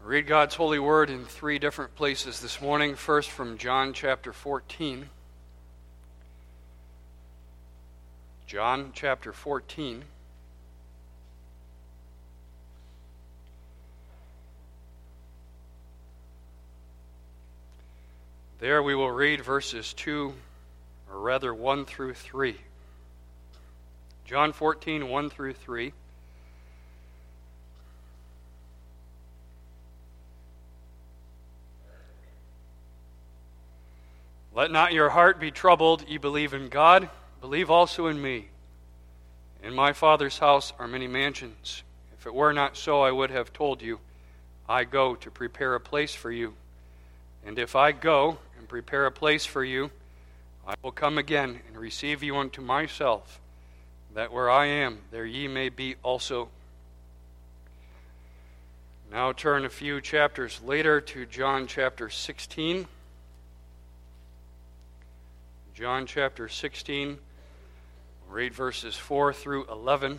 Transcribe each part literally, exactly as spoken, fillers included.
Read God's holy word in three different places this morning. First from John chapter fourteen. John chapter fourteen. There we will read verses two, or rather one through three. John fourteen, one through three. Let not your heart be troubled. Ye believe in God, believe also in me. In my Father's house are many mansions. If it were not so, I would have told you. I go to prepare a place for you. And if I go and prepare a place for you, I will come again and receive you unto myself, that where I am, there ye may be also. Now turn a few chapters later to John chapter sixteen. John chapter sixteen, we'll read verses four through eleven.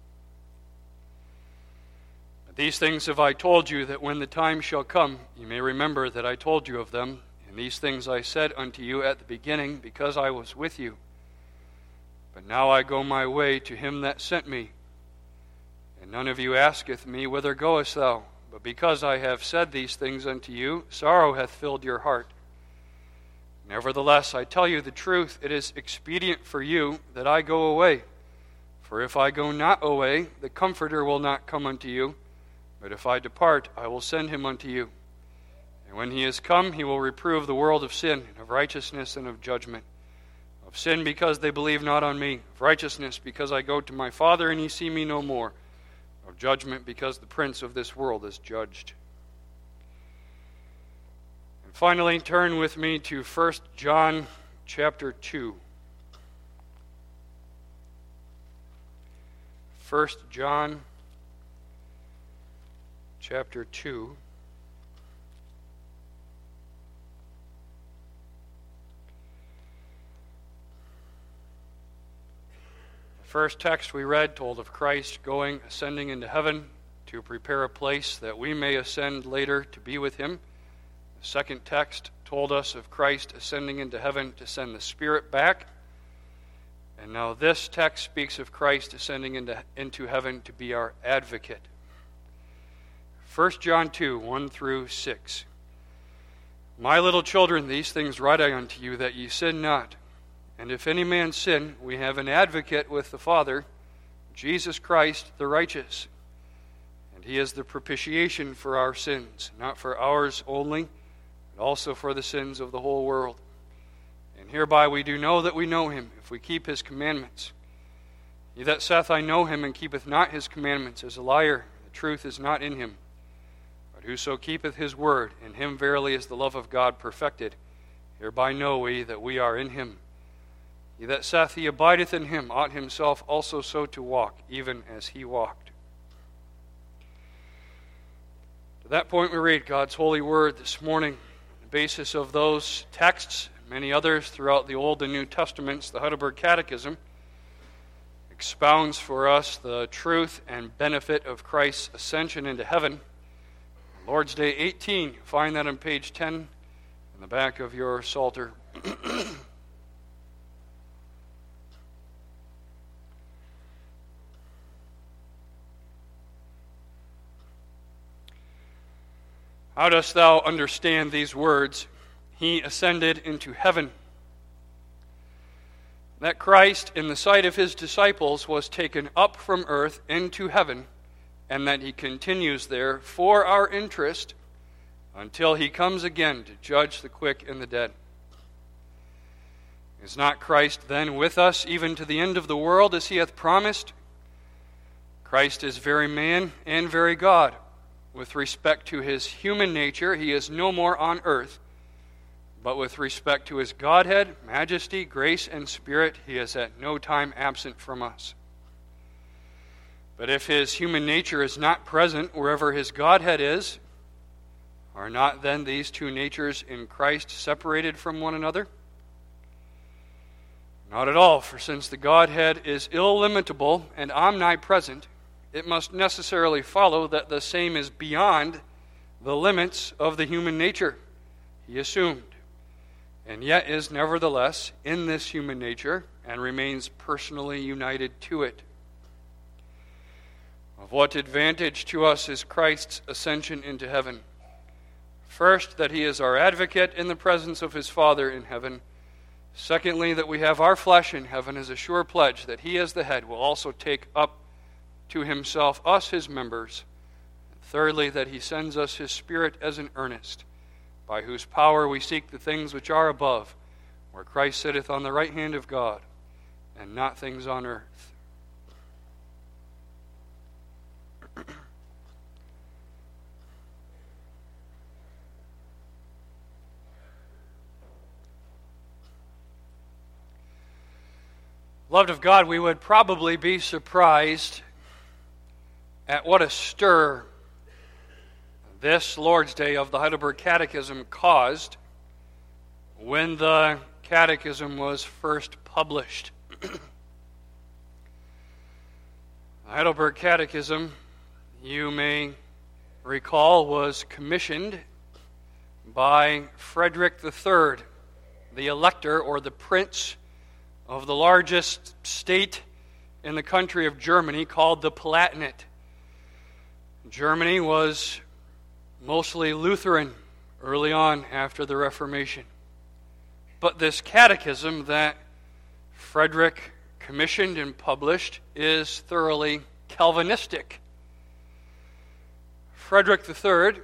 These things have I told you, that when the time shall come, you may remember that I told you of them. And these things I said unto you at the beginning, because I was with you. But now I go my way to him that sent me. And none of you asketh me, Whither goest thou? But because I have said these things unto you, sorrow hath filled your heart. Nevertheless, I tell you the truth, it is expedient for you that I go away. For if I go not away, the Comforter will not come unto you. But if I depart, I will send him unto you. And when he is come, he will reprove the world of sin, and of righteousness, and of judgment. Of sin, because they believe not on me. Of righteousness, because I go to my Father, and ye see me no more. Of judgment, because the prince of this world is judged. Finally, turn with me to First John chapter two. First John chapter two. The first text we read told of Christ going, ascending into heaven to prepare a place that we may ascend later to be with him. The second text told us of Christ ascending into heaven to send the Spirit back. And now this text speaks of Christ ascending into, into heaven to be our advocate. First John two, one through six. My little children, these things write I unto you, that ye sin not. And if any man sin, we have an advocate with the Father, Jesus Christ the righteous. And he is the propitiation for our sins, not for ours only, but also for the sins of the whole world. And hereby we do know that we know him, if we keep his commandments. He that saith, I know him, and keepeth not his commandments, is a liar. The truth is not in him. But whoso keepeth his word, in him verily is the love of God perfected. Hereby know we that we are in him. He that saith he abideth in him ought himself also so to walk, even as he walked. To that point we read God's holy word this morning. On the basis of those texts, and many others throughout the Old and New Testaments, the Heidelberg Catechism expounds for us the truth and benefit of Christ's ascension into heaven. Lord's Day eighteen, find that on page ten in the back of your Psalter. How dost thou understand these words? He ascended into heaven. That Christ, in the sight of his disciples, was taken up from earth into heaven, and that he continues there for our interest until he comes again to judge the quick and the dead. Is not Christ then with us even to the end of the world, as he hath promised? Christ is very man and very God. With respect to his human nature, he is no more on earth. But with respect to his Godhead, majesty, grace, and spirit, he is at no time absent from us. But if his human nature is not present wherever his Godhead is, are not then these two natures in Christ separated from one another? Not at all, for since the Godhead is illimitable and omnipresent, it must necessarily follow that the same is beyond the limits of the human nature he assumed, and yet is nevertheless in this human nature and remains personally united to it. Of what advantage to us is Christ's ascension into heaven? First, that he is our advocate in the presence of his Father in heaven. Secondly, that we have our flesh in heaven as a sure pledge that he as the head will also take up to himself us, his members. Thirdly, that he sends us his Spirit as an earnest, by whose power we seek the things which are above, where Christ sitteth on the right hand of God, and not things on earth. Beloved of God, we would probably be surprised at what a stir this Lord's Day of the Heidelberg Catechism caused when the Catechism was first published. The Heidelberg Catechism, you may recall, was commissioned by Frederick the Third, the elector or the prince of the largest state in the country of Germany, called the Palatinate. Germany was mostly Lutheran early on after the Reformation. But this catechism that Frederick commissioned and published is thoroughly Calvinistic. Frederick the Third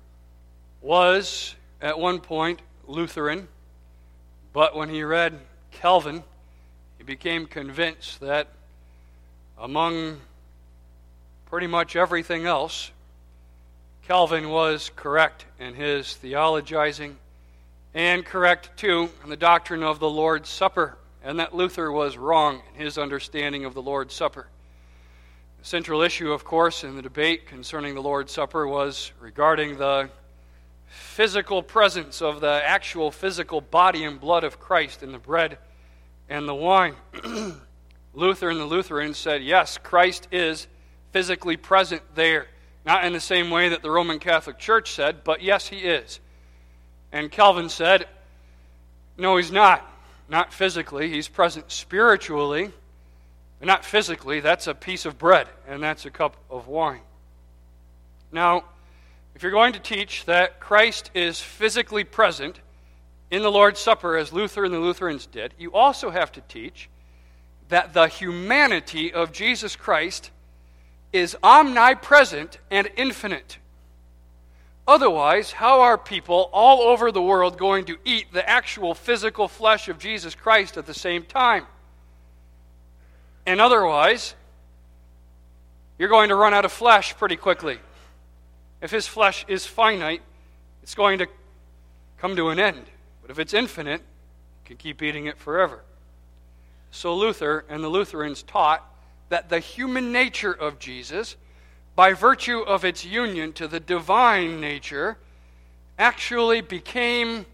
was at one point Lutheran, but when he read Calvin, he became convinced that among pretty much everything else, Calvin was correct in his theologizing, and correct, too, in the doctrine of the Lord's Supper, and that Luther was wrong in his understanding of the Lord's Supper. The central issue, of course, in the debate concerning the Lord's Supper was regarding the physical presence of the actual physical body and blood of Christ in the bread and the wine. Luther and the Lutherans said, yes, Christ is physically present there. Not in the same way that the Roman Catholic Church said, but yes, he is. And Calvin said, no, he's not. Not physically. He's present spiritually, but not physically. That's a piece of bread, and that's a cup of wine. Now, if you're going to teach that Christ is physically present in the Lord's Supper, as Luther and the Lutherans did, you also have to teach that the humanity of Jesus Christ is omnipresent and infinite. Otherwise, how are people all over the world going to eat the actual physical flesh of Jesus Christ at the same time? And otherwise, you're going to run out of flesh pretty quickly. If his flesh is finite, it's going to come to an end. But if it's infinite, you can keep eating it forever. So Luther and the Lutherans taught that the human nature of Jesus, by virtue of its union to the divine nature, actually became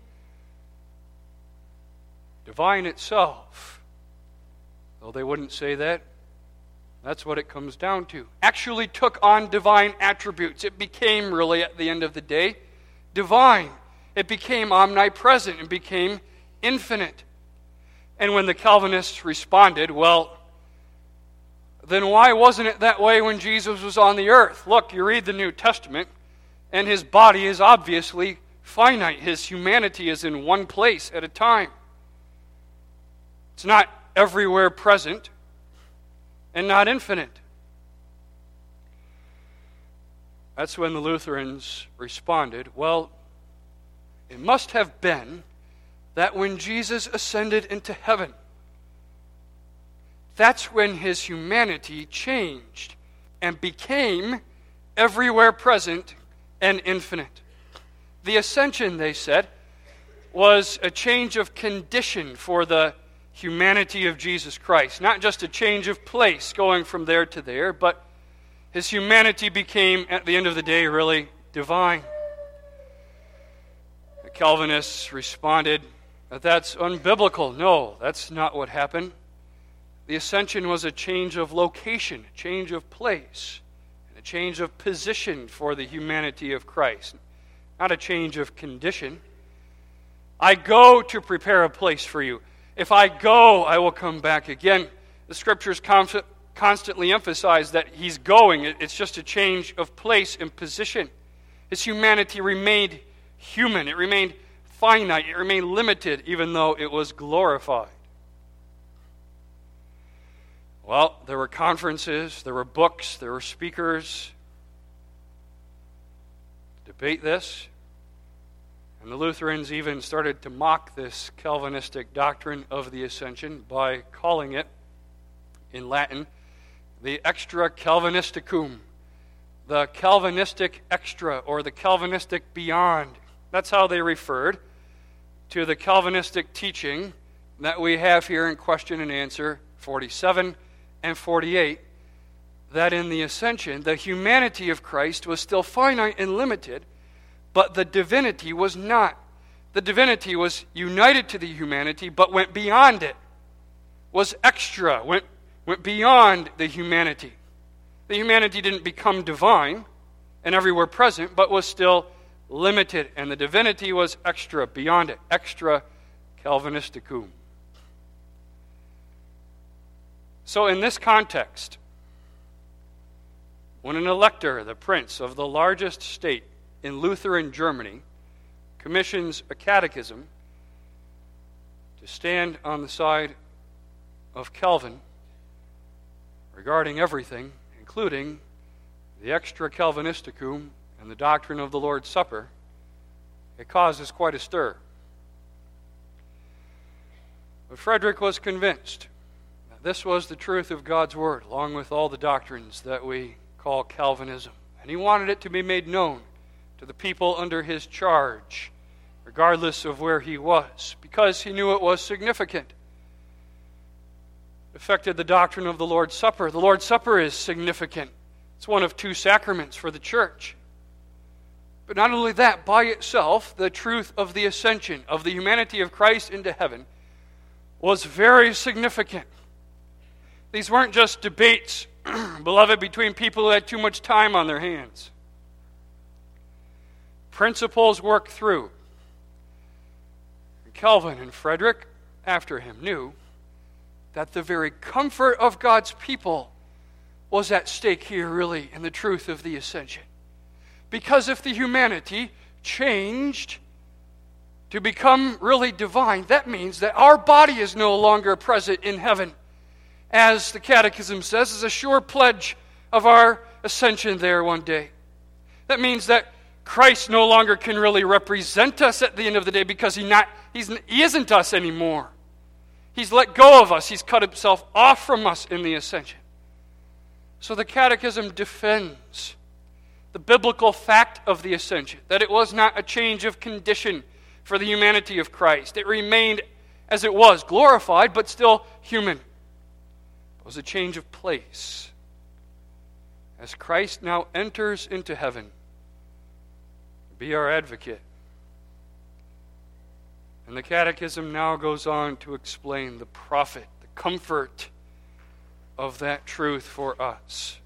divine itself. Though they wouldn't say that, that's what it comes down to. Actually took on divine attributes. It became, really, at the end of the day, divine. It became omnipresent and became infinite. And when the Calvinists responded, well, then why wasn't it that way when Jesus was on the earth? Look, you read the New Testament, and his body is obviously finite. His humanity is in one place at a time. It's not everywhere present and not infinite. That's when the Lutherans responded, well, it must have been that when Jesus ascended into heaven, that's when his humanity changed and became everywhere present and infinite. The ascension, they said, was a change of condition for the humanity of Jesus Christ. Not just a change of place going from there to there, but his humanity became, at the end of the day, really divine. The Calvinists responded that that's unbiblical. No, that's not what happened. The ascension was a change of location, a change of place, and a change of position for the humanity of Christ. not a change of condition. I go to prepare a place for you. If I go, I will come back again. The Scriptures conf- constantly emphasize that he's going. It's just a change of place and position. His humanity remained human. It remained finite. It remained limited, even though it was glorified. Well, there were conferences, there were books, there were speakers to debate this. And the Lutherans even started to mock this Calvinistic doctrine of the ascension by calling it, in Latin, the extra Calvinisticum, the Calvinistic extra, or the Calvinistic beyond. That's how they referred to the Calvinistic teaching that we have here in question and answer forty-seven and forty-eight, that in the ascension, the humanity of Christ was still finite and limited, but the divinity was not. The divinity was united to the humanity, but went beyond it, was extra, went, went beyond the humanity. The humanity didn't become divine and everywhere present, but was still limited, and the divinity was extra, beyond it, extra Calvinisticum. So in this context, when an elector, the prince of the largest state in Lutheran Germany, commissions a catechism to stand on the side of Calvin regarding everything, including the extra Calvinisticum and the doctrine of the Lord's Supper, it causes quite a stir. But Frederick was convinced that this was the truth of God's Word, along with all the doctrines that we call Calvinism. And he wanted it to be made known to the people under his charge, regardless of where he was, because he knew it was significant. It affected the doctrine of the Lord's Supper. The Lord's Supper is significant. It's one of two sacraments for the church. But not only that, by itself, the truth of the ascension, of the humanity of Christ into heaven, was very significant. These weren't just debates, beloved, between people who had too much time on their hands. Principles worked through. Calvin and Frederick, after him, knew that the very comfort of God's people was at stake here, really, in the truth of the ascension. Because if the humanity changed to become really divine, that means that our body is no longer present in heaven, as the Catechism says, is a sure pledge of our ascension there one day. That means that Christ no longer can really represent us at the end of the day, because he not he's, he isn't us anymore. He's let go of us. He's cut himself off from us in the ascension. So the Catechism defends the biblical fact of the ascension, that it was not a change of condition for the humanity of Christ. It remained as it was, glorified, but still human. It was a change of place. As Christ now enters into heaven, be our advocate. And the Catechism now goes on to explain the profit, the comfort of that truth for us.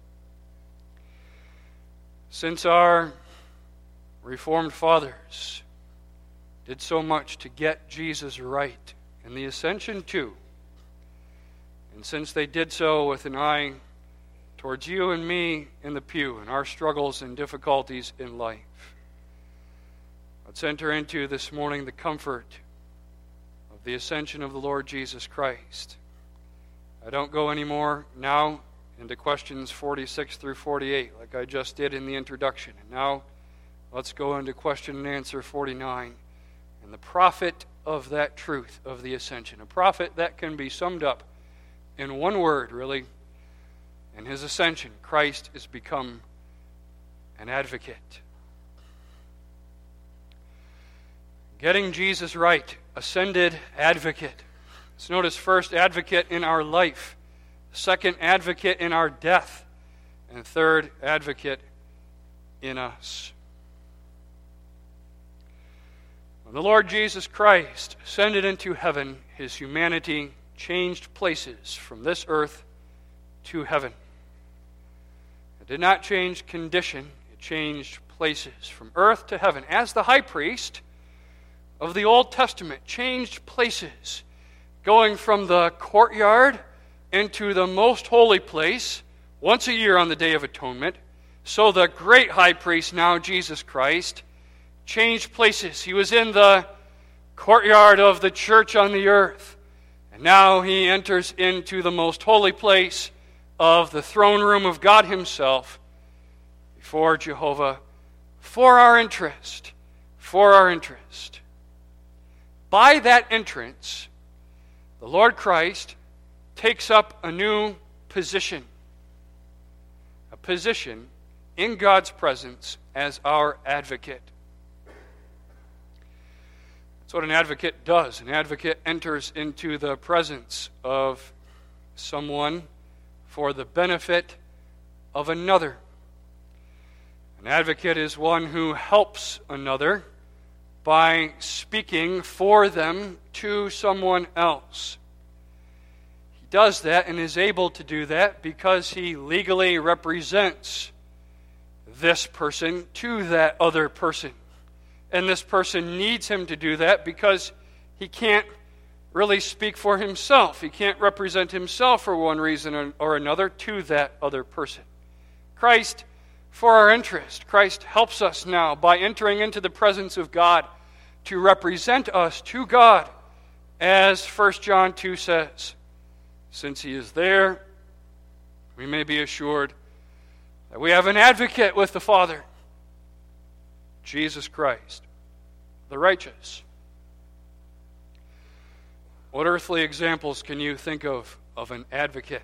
Since our Reformed fathers did so much to get Jesus right, and the ascension too, and since they did so with an eye towards you and me in the pew and our struggles and difficulties in life, let's enter into this morning the comfort of the ascension of the Lord Jesus Christ. I don't go anymore now into questions forty-six through forty-eight like I just did in the introduction. And now let's go into question and answer forty-nine and the profit of that truth of the ascension. A profit that can be summed up in one word, really. In his ascension, Christ is become an advocate. Getting Jesus right, ascended advocate. Let's notice first, advocate in our life. Second, advocate in our death. And third, advocate in us. When the Lord Jesus Christ ascended into heaven, his humanity changed places from this earth to heaven. It did not change condition, it changed places from earth to heaven. As the high priest of the Old Testament changed places, going from the courtyard into the most holy place once a year on the Day of Atonement, so the great high priest, now Jesus Christ, changed places. He was in the courtyard of the church on the earth, and now he enters into the most holy place of the throne room of God himself before Jehovah, for our interest, for our interest. By that entrance, the Lord Christ takes up a new position, a position in God's presence as our advocate. That's what an advocate does. An advocate enters into the presence of someone for the benefit of another. An advocate is one who helps another by speaking for them to someone else. He does that and is able to do that because he legally represents this person to that other person. And this person needs him to do that because he can't really speak for himself. He can't represent himself for one reason or another to that other person. Christ, for our interest, Christ helps us now by entering into the presence of God to represent us to God, as First John two says. Since he is there, we may be assured that we have an advocate with the Father, Jesus Christ, the righteous. What earthly examples can you think of of an advocate?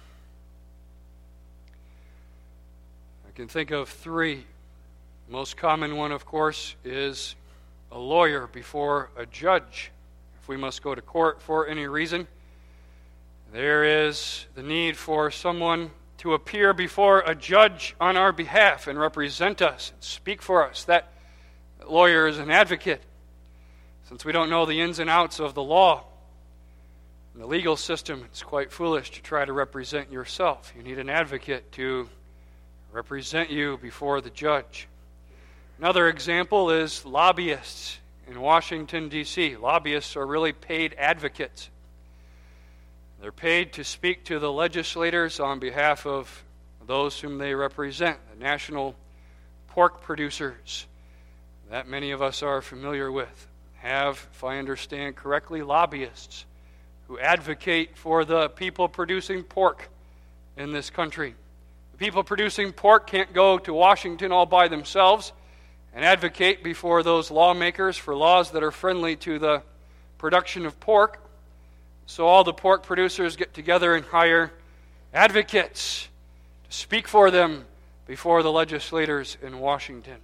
I can think of three. The most common one, of course, is a lawyer before a judge. If we must go to court for any reason, there is the need for someone to appear before a judge on our behalf and represent us and speak for us. That lawyer is an advocate. Since we don't know the ins and outs of the law and the legal system, it's quite foolish to try to represent yourself. You need an advocate to represent you before the judge. Another example is lobbyists in Washington, D C Lobbyists are really paid advocates. They're paid to speak to the legislators on behalf of those whom they represent, the national pork producers that many of us are familiar with. Have, if I understand correctly, lobbyists who advocate for the people producing pork in this country. The people producing pork can't go to Washington all by themselves and advocate before those lawmakers for laws that are friendly to the production of pork. So all the pork producers get together and hire advocates to speak for them before the legislators in Washington.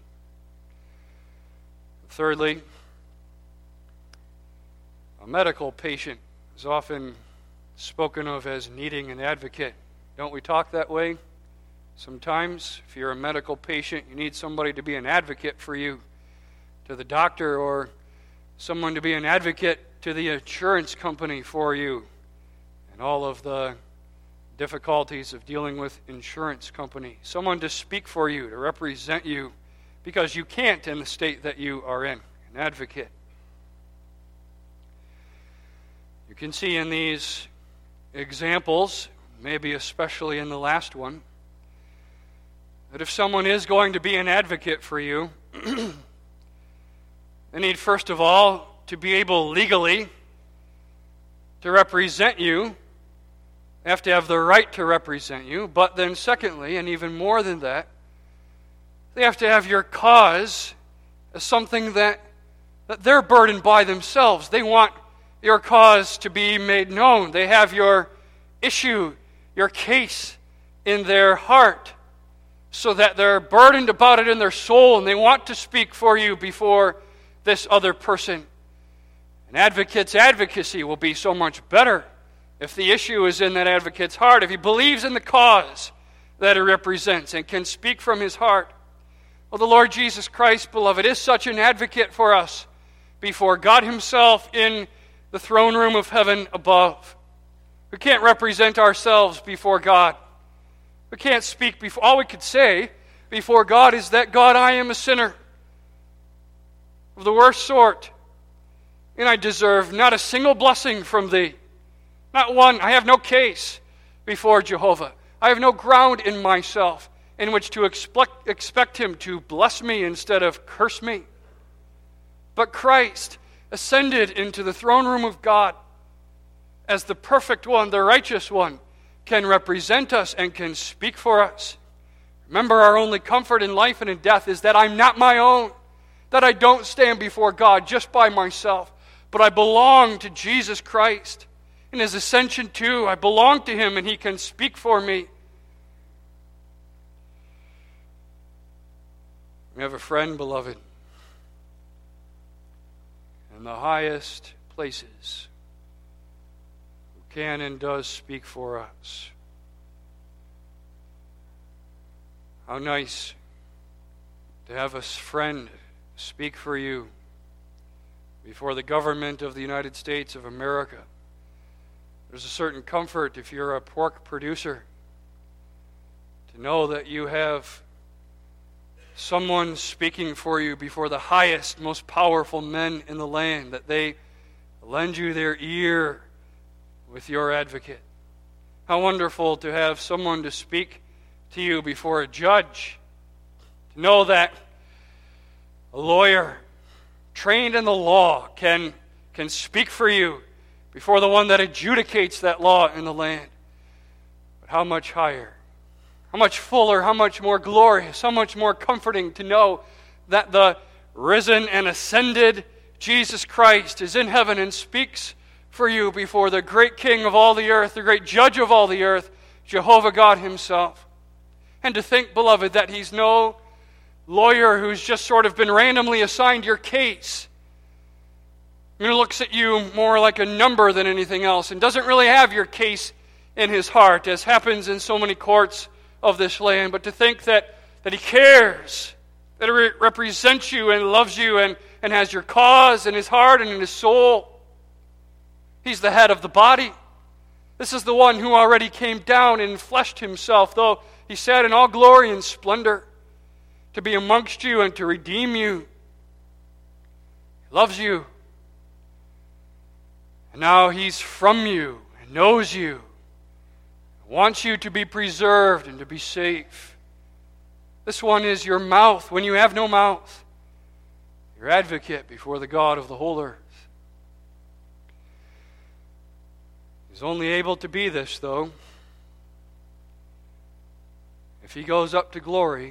Thirdly, a medical patient is often spoken of as needing an advocate. Don't we talk that way? Sometimes, if you're a medical patient, you need somebody to be an advocate for you to the doctor, or someone to be an advocate to the insurance company for you, and all of the difficulties of dealing with insurance company. Someone to speak for you, to represent you, because you can't in the state that you are in. An advocate. You can see in these examples, maybe especially in the last one, that if someone is going to be an advocate for you, they need first of all to be able legally to represent you. They have to have the right to represent you. But then secondly, and even more than that, they have to have your cause as something that, that they're burdened by themselves. They want your cause to be made known. They have your issue, your case in their heart, so that they're burdened about it in their soul and they want to speak for you before this other person. An advocate's advocacy will be so much better if the issue is in that advocate's heart, if he believes in the cause that he represents and can speak from his heart. Well, the Lord Jesus Christ, beloved, is such an advocate for us before God himself in the throne room of heaven above. We can't represent ourselves before God. We can't speak before. All we could say before God is that, God, I am a sinner of the worst sort, and I deserve not a single blessing from Thee. Not one. I have no case before Jehovah. I have no ground in myself in which to expect, expect Him to bless me instead of curse me. But Christ ascended into the throne room of God as the perfect one, the righteous one, can represent us and can speak for us. Remember, our only comfort in life and in death is that I'm not my own, that I don't stand before God just by myself, but I belong to Jesus Christ. In His ascension too, I belong to Him and He can speak for me. We have a friend, beloved, in the highest places who can and does speak for us. How nice to have a friend speak for you before the government of the United States of America. There's a certain comfort if you're a pork producer to know that you have someone speaking for you before the highest, most powerful men in the land, that they lend you their ear with your advocate. How wonderful to have someone to speak to you before a judge, to know that a lawyer trained in the law can, can speak for you before the one that adjudicates that law in the land. But how much higher, how much fuller, how much more glorious, how much more comforting to know that the risen and ascended Jesus Christ is in heaven and speaks for you before the great King of all the earth, the great Judge of all the earth, Jehovah God Himself. And to think, beloved, that He's no lawyer who's just sort of been randomly assigned your case. I mean, looks at you more like a number than anything else and doesn't really have your case in His heart, as happens in so many courts of this land. But to think that, that He cares, that He re- represents you and loves you and, and has your cause in His heart and in His soul. He's the head of the body. This is the one who already came down and fleshed Himself, though He sat in all glory and splendor to be amongst you and to redeem you. He loves you. And now He's from you and knows you, wants you to be preserved and to be safe. This one is your mouth when you have no mouth, your advocate before the God of the whole earth. He's only able to be this, though, if He goes up to glory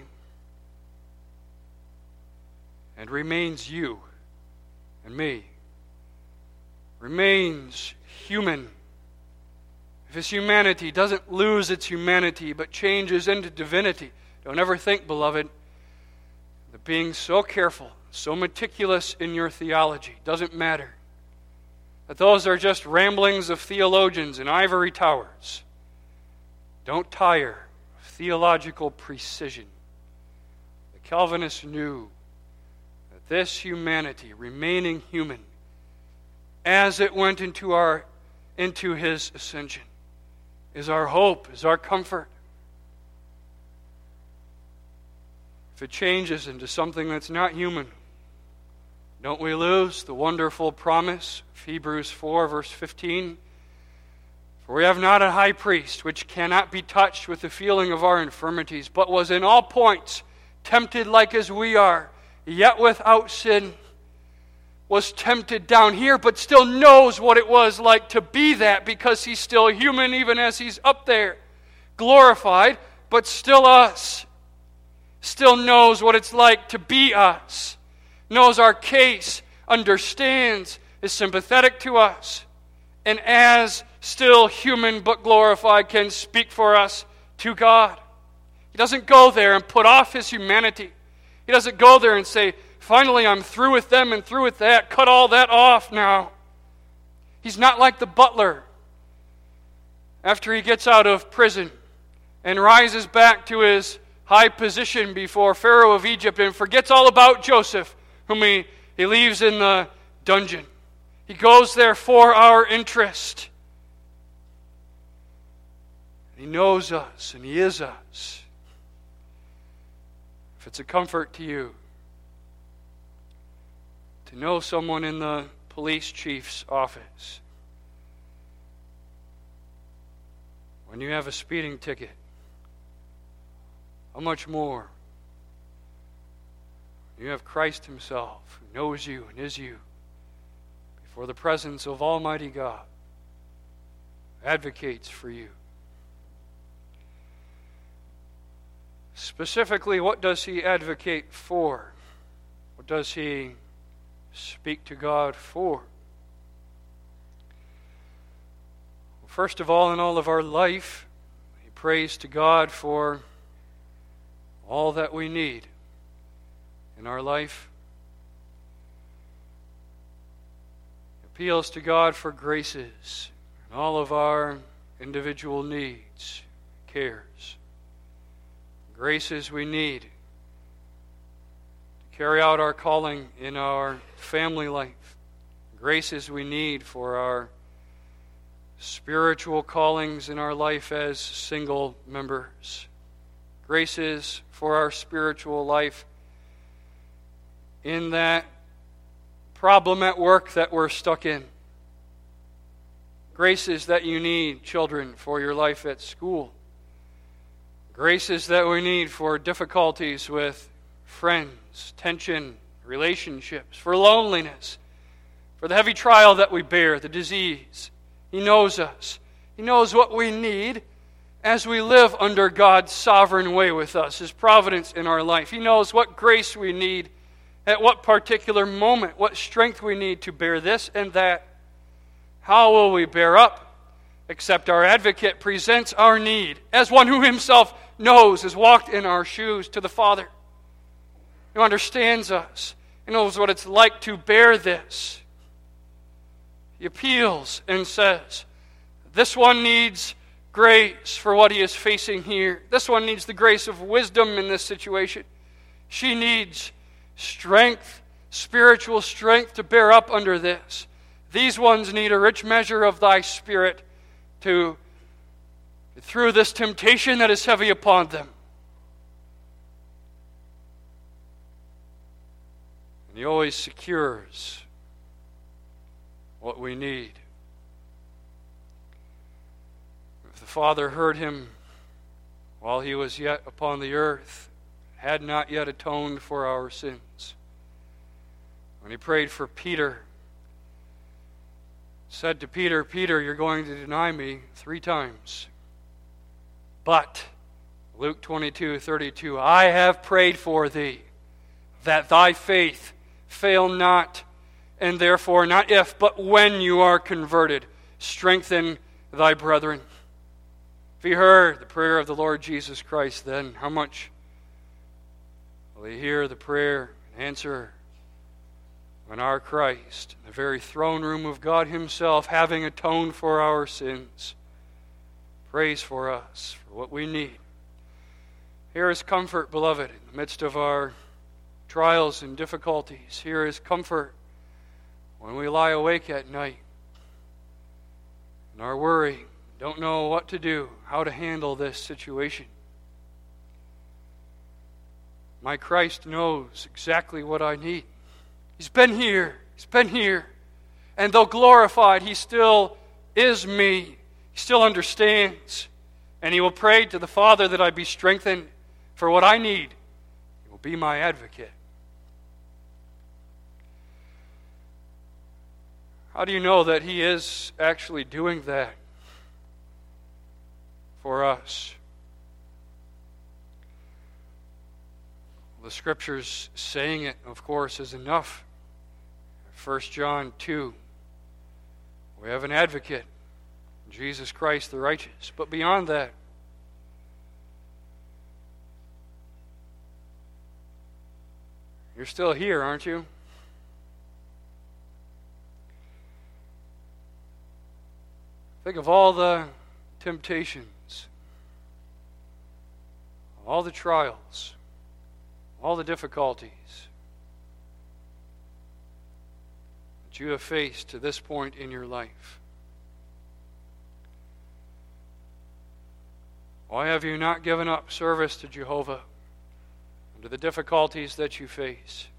and remains you and me, remains human. If His humanity doesn't lose its humanity but changes into divinity, don't ever think, beloved, that being so careful, so meticulous in your theology doesn't matter. That those are just ramblings of theologians in ivory towers. Don't tire of theological precision. The Calvinists knew that this humanity, remaining human, as it went into our into His ascension, is our hope, is our comfort. If it changes into something that's not human, don't we lose the wonderful promise of Hebrews four, verse fifteen? For we have not a high priest which cannot be touched with the feeling of our infirmities, but was in all points tempted like as we are, yet without sin. Was tempted down here, but still knows what it was like to be that, because He's still human even as He's up there, glorified, but still us. Still knows what it's like to be us. Knows our case, understands, is sympathetic to us, and as still human but glorified can speak for us to God. He doesn't go there and put off His humanity. He doesn't go there and say, finally, I'm through with them and through with that. Cut all that off now. He's not like the butler after he gets out of prison and rises back to his high position before Pharaoh of Egypt and forgets all about Joseph, whom he, he leaves in the dungeon. He goes there for our interest. He knows us and He is us. If it's a comfort to you to know someone in the police chief's office, when you have a speeding ticket, how much more you have Christ Himself, who knows you and is you, before the presence of Almighty God, advocates for you. Specifically, what does He advocate for? What does He speak to God for? First of all, in all of our life, He prays to God for all that we need in our life. He appeals to God for graces in all of our individual needs, cares. Graces we need to carry out our calling in our family life. Graces we need for our spiritual callings in our life as single members. Graces for our spiritual life in that problem at work that we're stuck in. Graces that you need, children, for your life at school. Graces that we need for difficulties with friends, tension, relationships, for loneliness, for the heavy trial that we bear, the disease. He knows us. He knows what we need as we live under God's sovereign way with us, His providence in our life. He knows what grace we need at what particular moment, what strength we need to bear this and that. How will we bear up except our advocate presents our need as one who Himself knows, has walked in our shoes, to the Father, who understands us and knows what it's like to bear this. He appeals and says, this one needs grace for what he is facing here. This one needs the grace of wisdom in this situation. She needs strength, spiritual strength to bear up under this. These ones need a rich measure of Thy Spirit to get through this temptation that is heavy upon them. And He always secures what we need. If the Father heard him while He was yet upon the earth, had not yet atoned for our sins, when He prayed for Peter, said to Peter, Peter, you're going to deny me three times. But, Luke twenty-two thirty-two, I have prayed for thee, that thy faith fail not, and therefore not if, but when you are converted, strengthen thy brethren. If He heard the prayer of the Lord Jesus Christ, then how much will He hear the prayer and answer when our Christ, in the very throne room of God Himself, having atoned for our sins, prays for us for what we need? Here is comfort, beloved, in the midst of our trials and difficulties. Here is comfort when we lie awake at night and are worried, don't know what to do, how to handle this situation. My Christ knows exactly what I need. He's been here. He's been here. And though glorified, He still is me. He still understands. And He will pray to the Father that I be strengthened for what I need. He will be my advocate. How do you know that He is actually doing that for us? The Scriptures saying it, of course, is enough. First John two, we have an advocate, Jesus Christ the righteous. But beyond that, you're still here, aren't you? Think of all the temptations, all the trials, all the difficulties that you have faced to this point in your life. Why have you not given up service to Jehovah under the difficulties that you face?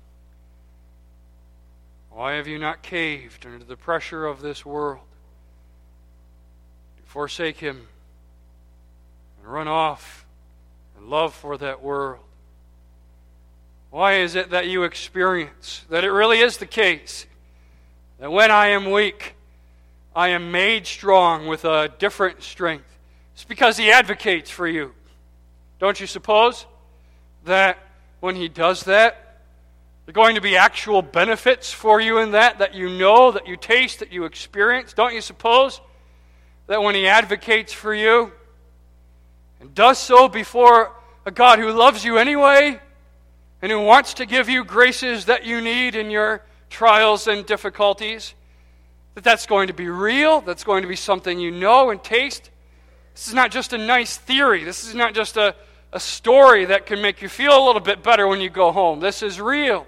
Why have you not caved under the pressure of this world? To forsake Him and run off in love for that world? Why is it that you experience that it really is the case that when I am weak, I am made strong with a different strength? It's because He advocates for you. Don't you suppose that when He does that, there are going to be actual benefits for you in that, that you know, that you taste, that you experience? Don't you suppose that when He advocates for you and does so before a God who loves you anyway and who wants to give you graces that you need in your trials and difficulties, that that's going to be real, that's going to be something you know and taste? This is not just a nice theory. This is not just a, a story that can make you feel a little bit better when you go home. This is real.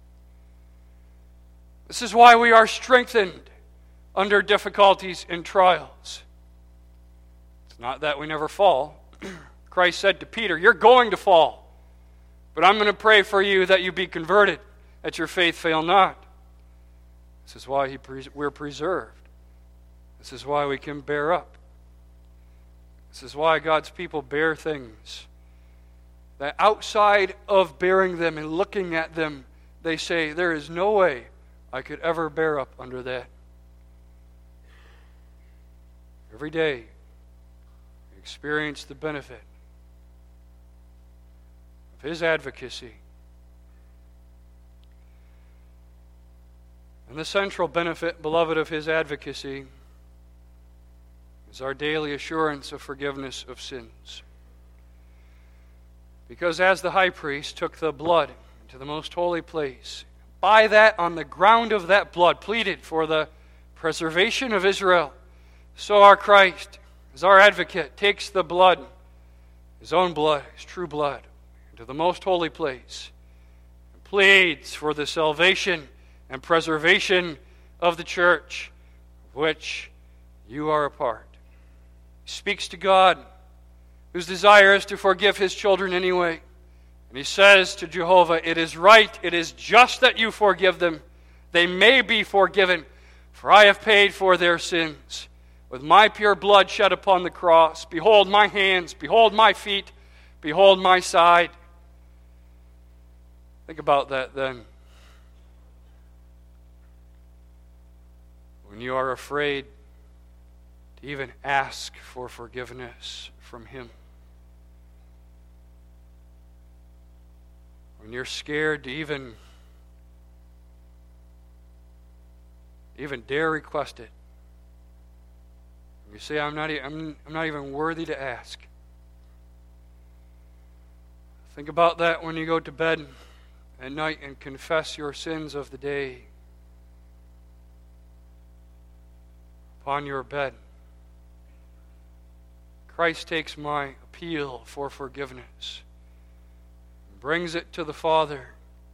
This is why we are strengthened under difficulties and trials. It's not that we never fall. Christ said to Peter, "You're going to fall, but I'm going to pray for you that you be converted, that your faith fail not." This is why he pres- we're preserved. This is why we can bear up. This is why God's people bear things that outside of bearing them and looking at them, they say, there is no way I could ever bear up under that. Every day, we experience the benefit of His advocacy. And the central benefit, beloved, of His advocacy is our daily assurance of forgiveness of sins. Because as the high priest took the blood into the most holy place, by that, on the ground of that blood, pleaded for the preservation of Israel, so our Christ, as our advocate, takes the blood, His own blood, His true blood, into the most holy place, and pleads for the salvation and preservation of the church, of which you are a part. He speaks to God, whose desire is to forgive His children anyway. And He says to Jehovah, "It is right, it is just that you forgive them. They may be forgiven, for I have paid for their sins with my pure blood shed upon the cross. Behold my hands, behold my feet, behold my side." Think about that then. When you are afraid to even ask for forgiveness from Him. When you're scared to even, even dare request it. When you say, I'm not, I'm, I'm not even worthy to ask. Think about that when you go to bed at night and confess your sins of the day upon your bed. Christ takes my appeal for forgiveness and brings it to the Father.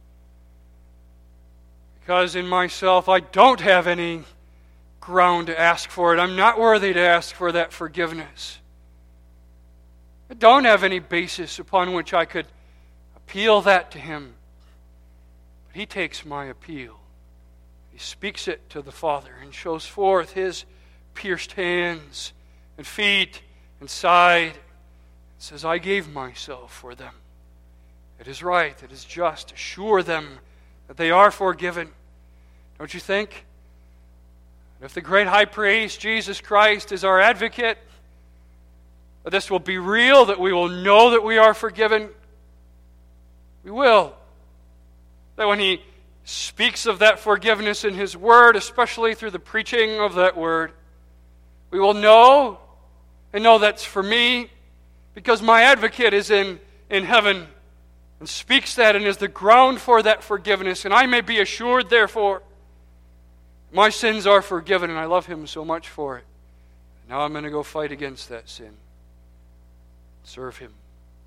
Because in myself I don't have any ground to ask for it. I'm not worthy to ask for that forgiveness. I don't have any basis upon which I could appeal that to Him. But He takes my appeal. He speaks it to the Father and shows forth His pierced hands and feet and side. It says, I gave myself for them. It is right, it is just. Assure them that they are forgiven. Don't you think? If the great high priest, Jesus Christ, is our advocate, that this will be real, that we will know that we are forgiven. We will. That when He speaks of that forgiveness in His Word, especially through the preaching of that Word, we will know and know that's for me because my advocate is in, in heaven and speaks that and is the ground for that forgiveness. And I may be assured, therefore, my sins are forgiven and I love Him so much for it. Now I'm going to go fight against that sin. Serve Him.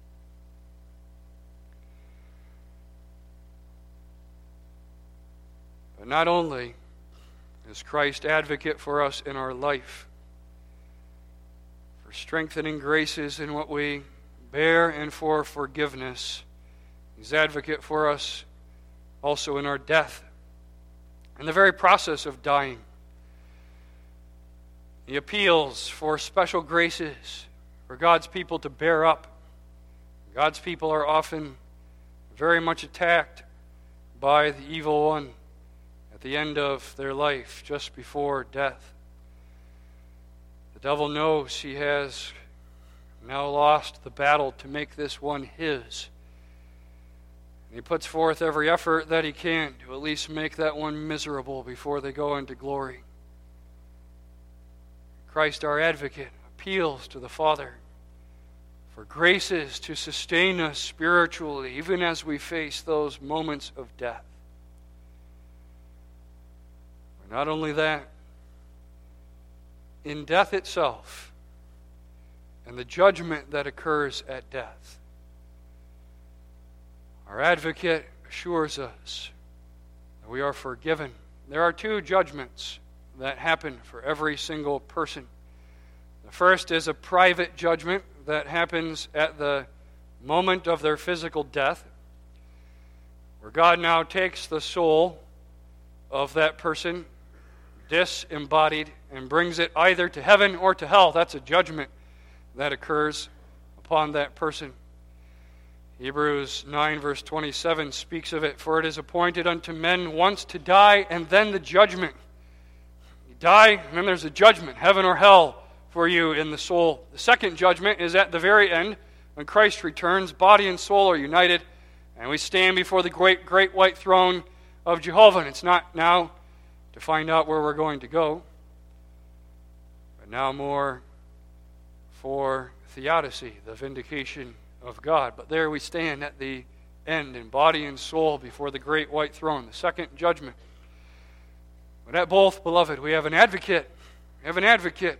But not only is Christ advocate for us in our life, for strengthening graces in what we bear and for forgiveness, He's advocate for us also in our death, in the very process of dying. He appeals for special graces for God's people to bear up. God's people are often very much attacked by the evil one at the end of their life, just before death. The devil knows he has now lost the battle to make this one his. And he puts forth every effort that he can to at least make that one miserable before they go into glory. Christ, our advocate, appeals to the Father for graces to sustain us spiritually, even as we face those moments of death. But not only that, in death itself and the judgment that occurs at death, our advocate assures us that we are forgiven. There are two judgments that happen for every single person. The first is a private judgment that happens at the moment of their physical death, where God now takes the soul of that person, disembodied, and brings it either to heaven or to hell. That's a judgment that occurs upon that person. Hebrews nine verse twenty-seven speaks of it, for it is appointed unto men once to die, and then the judgment. You die, and then there's a judgment, heaven or hell, for you in the soul. The second judgment is at the very end, when Christ returns, body and soul are united, and we stand before the great, great white throne of Jehovah. And it's not now to find out where we're going to go, but now more for theodicy, the vindication of God. But there we stand at the end in body and soul before the great white throne, the second judgment. But at both, beloved, we have an advocate. We have an advocate.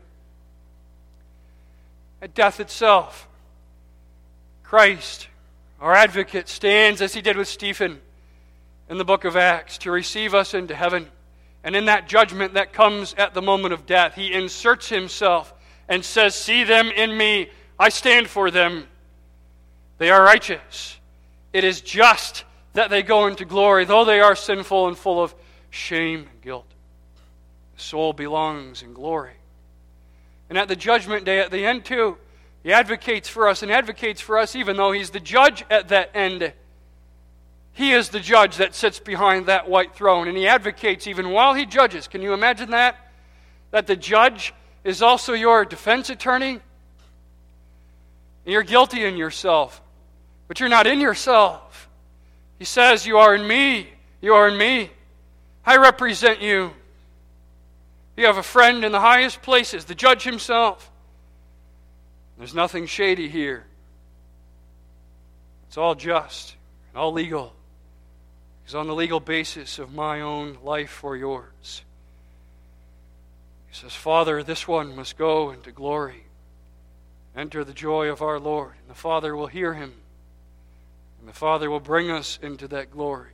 At death itself, Christ, our advocate, stands as he did with Stephen in the book of Acts to receive us into heaven. And in that judgment that comes at the moment of death, he inserts himself and says, "See them in me. I stand for them. They are righteous. It is just that they go into glory, though they are sinful and full of shame and guilt. The soul belongs in glory." And at the judgment day, at the end too, he advocates for us and advocates for us even though he's the judge at that end. He is the judge that sits behind that white throne, and he advocates even while he judges. Can you imagine that? That the judge is also your defense attorney? And you're guilty in yourself, but you're not in yourself. He says, "You are in me. You are in me. I represent you." You have a friend in the highest places, the judge himself. There's nothing shady here. It's all just and all legal. It's on the legal basis of my own life for yours. He says, "Father, this one must go into glory, enter the joy of our Lord." And the Father will hear him, and the Father will bring us into that glory.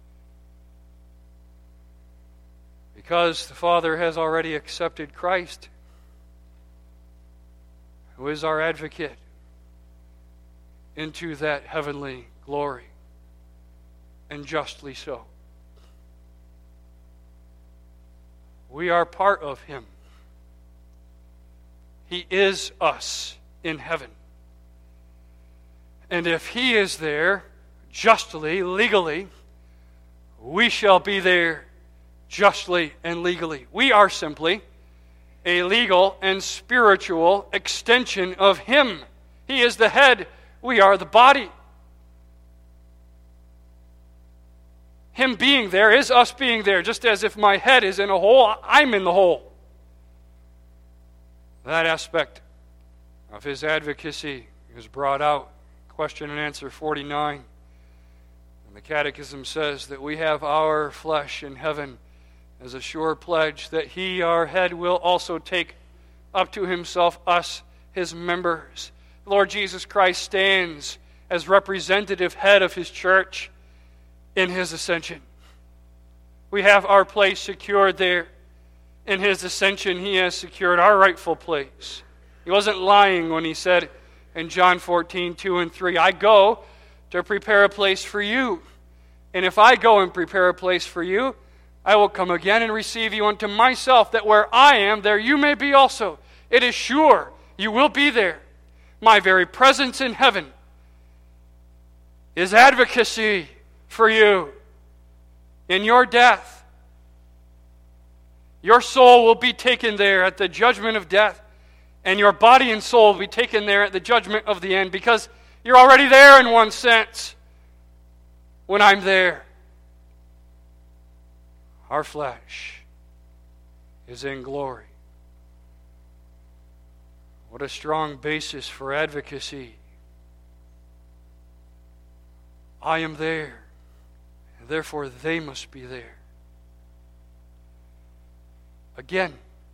Because the Father has already accepted Christ, who is our advocate, into that heavenly glory, and justly so. We are part of him. He is us in heaven. And if he is there, justly, legally, we shall be there justly and legally. We are simply a legal and spiritual extension of him. He is the head. We are the body. Him being there is us being there, just as if my head is in a hole, I'm in the hole. That aspect of his advocacy is brought out. Question and answer forty-nine. And the Catechism says that we have our flesh in heaven as a sure pledge that he, our head, will also take up to himself us, his members. The Lord Jesus Christ stands as representative head of his church in his ascension. We have our place secured there. In his ascension, he has secured our rightful place. He wasn't lying when he said in John fourteen, two and three, "I go to prepare a place for you. And if I go and prepare a place for you, I will come again and receive you unto myself, that where I am, there you may be also. It is sure you will be there. My very presence in heaven is advocacy for you in your death. Your soul will be taken there at the judgment of death, and your body and soul will be taken there at the judgment of the end, because you're already there in one sense when I'm there. Our flesh is in glory. What a strong basis for advocacy. I am there, and therefore they must be there. Again,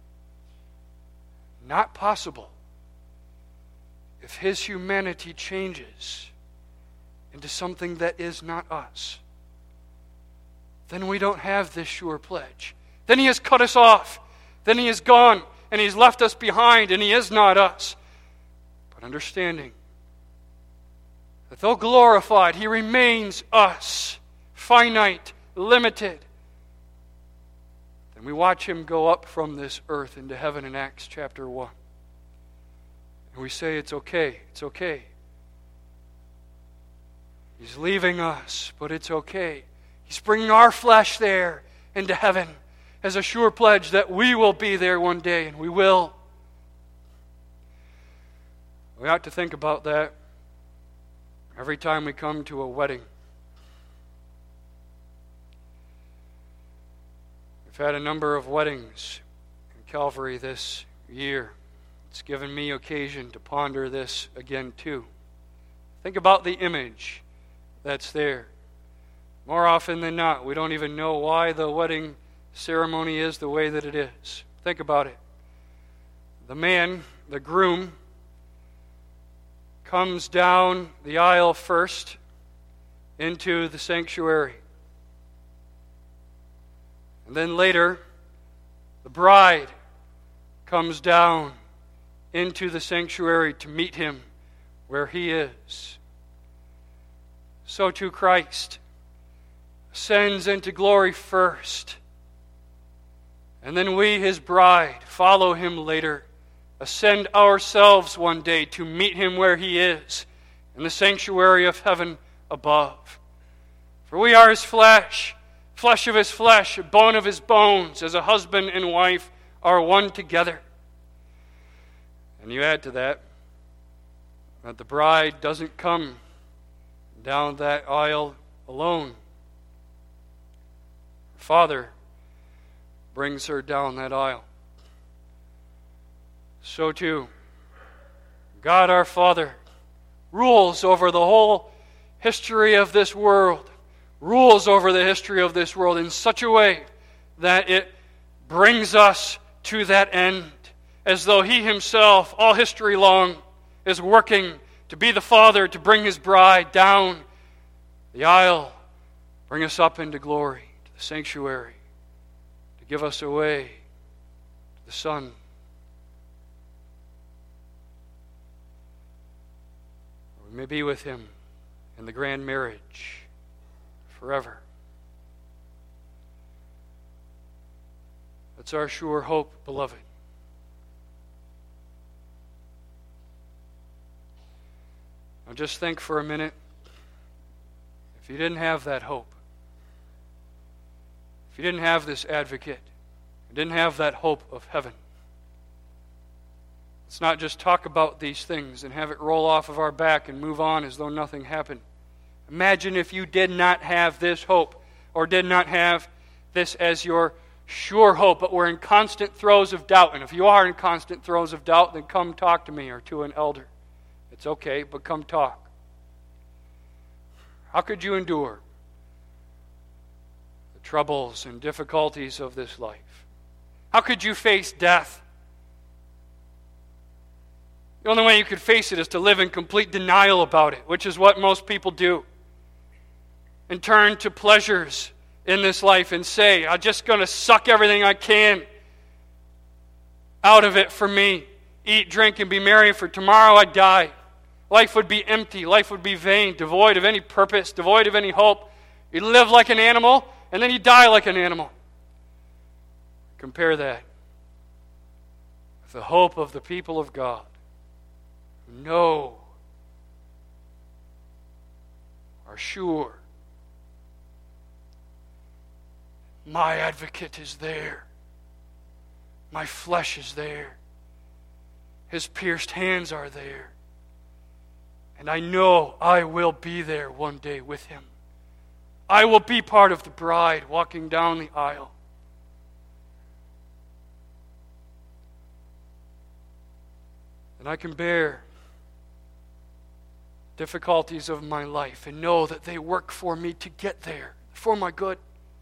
not possible if his humanity changes into something that is not us. Then we don't have this sure pledge. Then he has cut us off. Then he is gone, and he's left us behind, and he is not us. But understanding that though glorified, he remains us, finite, limited. Then we watch him go up from this earth into heaven in Acts chapter one. And we say, it's okay, it's okay. He's leaving us, but it's okay. He's bringing our flesh there into heaven as a sure pledge that we will be there one day, and we will. We ought to think about that every time we come to a wedding. We've had a number of weddings in Calvary this year. It's given me occasion to ponder this again too. Think about the image that's there. More often than not, we don't even know why the wedding ceremony is the way that it is. Think about it. The man, the groom, comes down the aisle first into the sanctuary. And then later, the bride comes down into the sanctuary to meet him where he is. So too Christ ascends into glory first. And then we, his bride, follow him later, ascend ourselves one day to meet him where he is, in the sanctuary of heaven above. For we are his flesh, flesh of his flesh, bone of his bones, as a husband and wife are one together. And you add to that, that the bride doesn't come down that aisle alone. Father brings her down that aisle. So too, God our Father rules over the whole history of this world, rules over the history of this world in such a way that it brings us to that end, as though he himself, all history long, is working to be the Father, to bring his bride down the aisle, bring us up into glory, the sanctuary, to give us away to the Son. We may be with him in the grand marriage forever. That's our sure hope, beloved. Now just think for a minute, if you didn't have that hope, if you didn't have this advocate, you didn't have that hope of heaven. Let's not just talk about these things and have it roll off of our back and move on as though nothing happened. Imagine if you did not have this hope, or did not have this as your sure hope, but were in constant throes of doubt. And if you are in constant throes of doubt, then come talk to me or to an elder. It's okay, but come talk. How could you endure the troubles and difficulties of this life? How could you face death? The only way you could face it is to live in complete denial about it, which is what most people do. And turn to pleasures in this life and say, I'm just going to suck everything I can out of it for me. Eat, drink, and be merry, for tomorrow I die. life would be empty, life would be vain, devoid of any purpose, devoid of any hope. You'd live like an animal, and then you die like an animal. Compare that with the hope of the people of God. Know, are sure, my advocate is there. My flesh is there. His pierced hands are there. And I know I will be there one day with him. I will be part of the bride walking down the aisle. And I can bear difficulties of my life and know that they work for me to get there, for my good.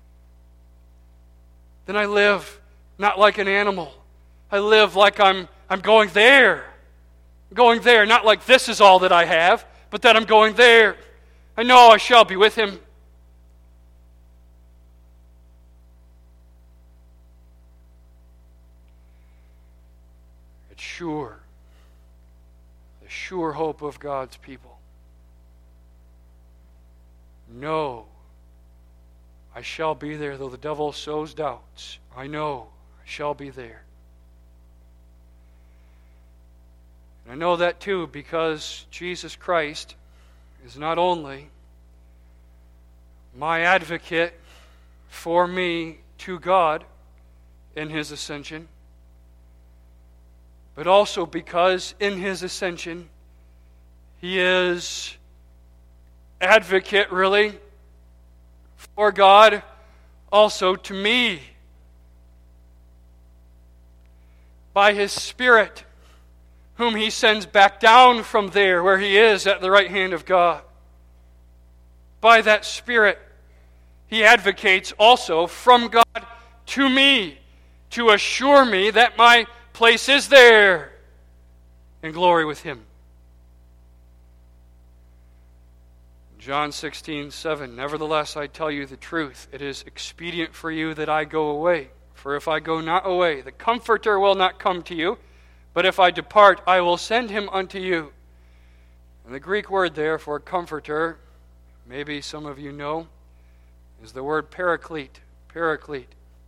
Then I live not like an animal. I live like I'm I'm going there. I'm going there, not like this is all that I have, but that I'm going there. I know I shall be with him. It's sure. The sure hope of God's people. No, I shall be there, though the devil sows doubts. I know I shall be there. And I know that too because Jesus Christ is not only my advocate for me to God in his ascension, but also because in his ascension he is advocate, really, for God also to me by his Spirit, whom he sends back down from there where he is at the right hand of God. By that Spirit, he advocates also from God to me to assure me that my place is there in glory with him. John sixteen seven, nevertheless I tell you the truth, it is expedient for you that I go away. For if I go not away, the Comforter will not come to you, but if I depart, I will send him unto you. And the Greek word there for comforter, maybe some of you know, is the word paraclete. Paraclete.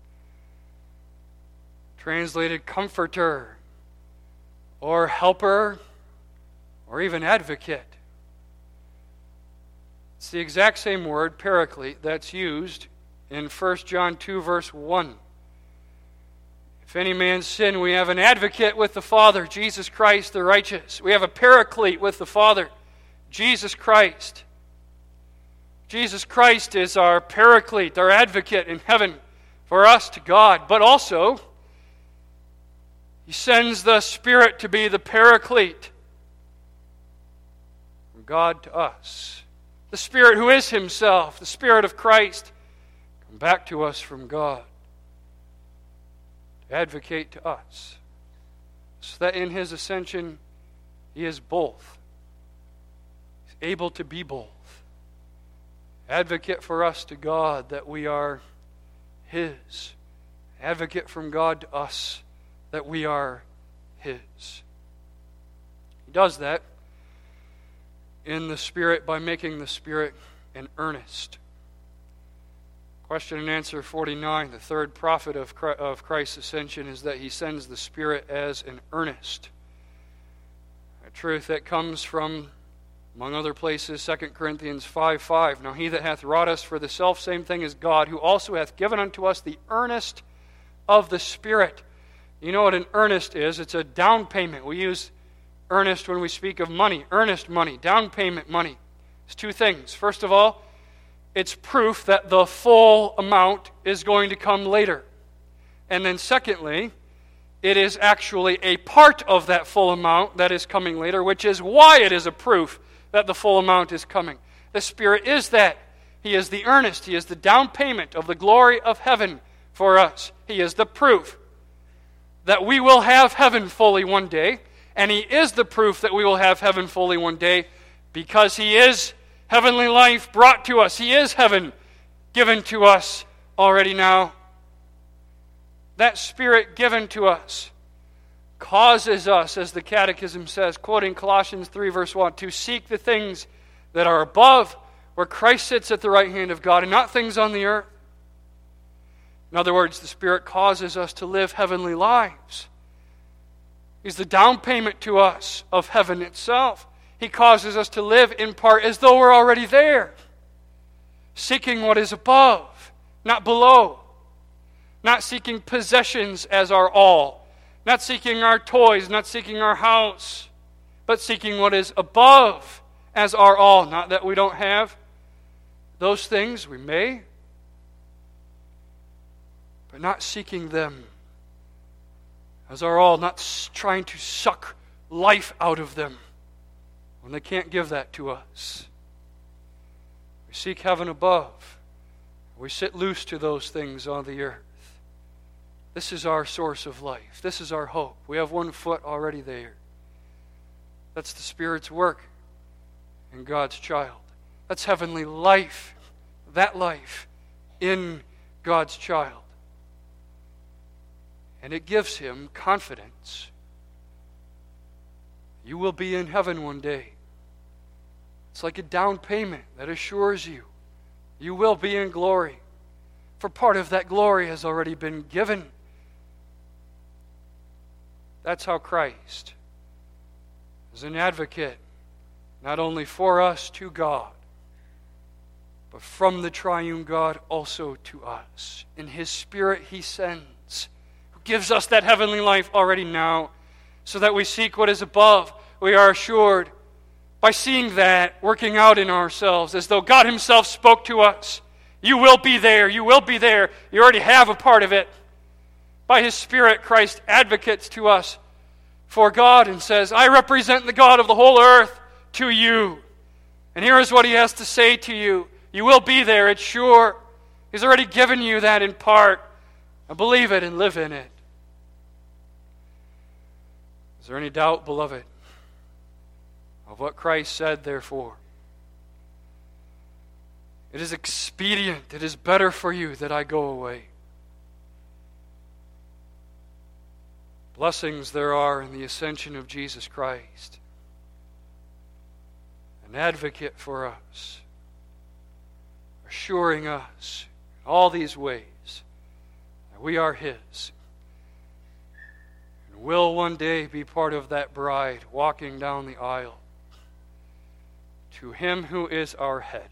Translated comforter, or helper, or even advocate. It's the exact same word, paraclete, that's used in First John two, verse one. If any man sin, we have an advocate with the Father, Jesus Christ the righteous. We have a paraclete with the Father, Jesus Christ. Jesus Christ is our paraclete, our advocate in heaven for us to God. But also, he sends the Spirit to be the paraclete from God to us. The Spirit who is himself, the Spirit of Christ, come back to us from God. Advocate to us, so that in his ascension he is both. He's able to be both. Advocate for us to God that we are his. Advocate from God to us that we are his. He does that in the Spirit by making the Spirit an earnest. Question and answer forty-nine. The third profit of Christ's ascension is that he sends the Spirit as an earnest. A truth that comes from, among other places, Second Corinthians five five. Now he that hath wrought us for the selfsame thing is God, who also hath given unto us the earnest of the Spirit. You know what an earnest is? It's a down payment. We use earnest when we speak of money. Earnest money, down payment money. It's two things. First of all, it's proof that the full amount is going to come later. And then secondly, it is actually a part of that full amount that is coming later, which is why it is a proof that the full amount is coming. The Spirit is that. He is the earnest. He is the down payment of the glory of heaven for us. He is the proof that we will have heaven fully one day, and he is the proof that we will have heaven fully one day because he is heavenly life brought to us. He is heaven given to us already now. That Spirit given to us, causes us, as the Catechism says, quoting Colossians three, verse one, to seek the things that are above, where Christ sits at the right hand of God, and not things on the earth. In other words, the Spirit causes us to live heavenly lives. He's the down payment to us of heaven itself. He causes us to live in part as though we're already there, seeking what is above, not below, not seeking possessions as our all, not seeking our toys, not seeking our house, but seeking what is above as our all. Not that we don't have those things, we may, but not seeking them as our all, not trying to suck life out of them when they can't give that to us. We seek heaven above. We sit loose to those things on the earth. This is our source of life. This is our hope. We have one foot already there. That's the Spirit's work in God's child. That's heavenly life. That life in God's child. And it gives him confidence. You will be in heaven one day. It's like a down payment that assures you you will be in glory. For part of that glory has already been given. That's how Christ is an advocate, not only for us to God, but from the triune God also to us. In His Spirit He sends, who gives us that heavenly life already now, so that we seek what is above. We are assured by seeing that working out in ourselves, as though God Himself spoke to us. You will be there, you will be there. You already have a part of it. By His Spirit, Christ advocates to us for God and says, I represent the God of the whole earth to you. And here is what He has to say to you. You will be there, it's sure. He's already given you that in part. Now believe it and live in it. Is there any doubt, beloved, of what Christ said, therefore? It is expedient, it is better for you that I go away. Blessings there are in the ascension of Jesus Christ, an advocate for us, assuring us in all these ways that we are His, and will one day be part of that bride walking down the aisle to Him who is our head,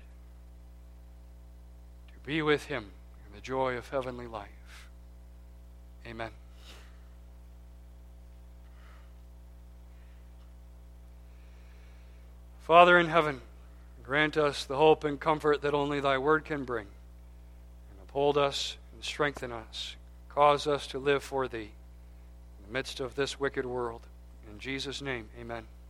to be with Him in the joy of heavenly life. Amen. Father in heaven, grant us the hope and comfort that only Thy Word can bring, and uphold us and strengthen us. Cause us to live for Thee in the midst of this wicked world. In Jesus' name, amen.